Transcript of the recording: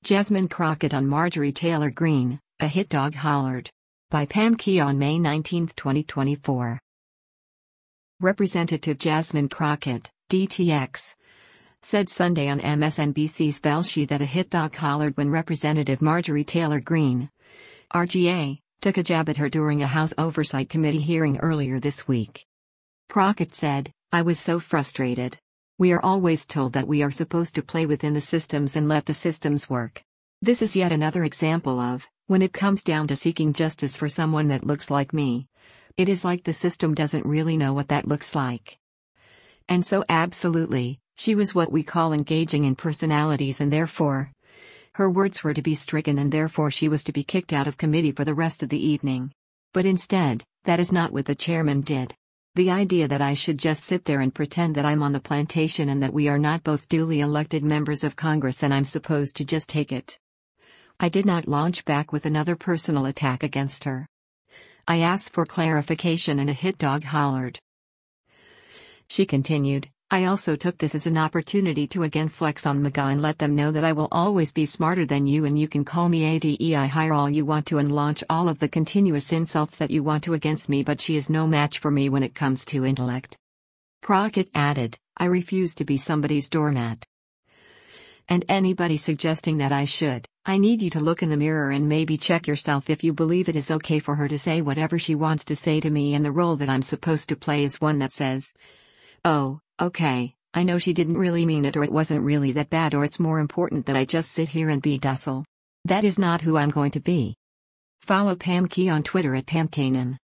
Jasmine Crockett on Marjorie Taylor Greene, a hit dog hollered. By Pam Key on May 19, 2024. Representative Jasmine Crockett, DTX, said Sunday on MSNBC's Velshi that a hit dog hollered when Representative Marjorie Taylor Greene, RGA, took a jab at her during a House Oversight Committee hearing earlier this week. Crockett said, "I was so frustrated. We are always told that we are supposed to play within the systems and let the systems work. This is yet another example of, when it comes down to seeking justice for someone that looks like me, it is like the system doesn't really know what that looks like." And so absolutely, she was what we call engaging in personalities, and therefore, her words were to be stricken, and therefore she was to be kicked out of committee for the rest of the evening. But instead, that is not what the chairman did. The idea that I should just sit there and pretend that I'm on the plantation and that we are not both duly elected members of Congress and I'm supposed to just take it. I did not launch back with another personal attack against her. I asked for clarification and a hit dog hollered. She continued, "I also took this as an opportunity to again flex on MAGA and let them know that I will always be smarter than you, and you can call me ADEI hire all you want to and launch all of the continuous insults that you want to against me, but she is no match for me when it comes to intellect." Crockett added, "I refuse to be somebody's doormat. And anybody suggesting that I need you to look in the mirror and maybe check yourself if you believe it is okay for her to say whatever she wants to say to me, and the role that I'm supposed to play is one that says, oh, okay, I know she didn't really mean it, or it wasn't really that bad, or it's more important that I just sit here and be docile. That is not who I'm going to be." Follow Pam Key on Twitter at PamKanan.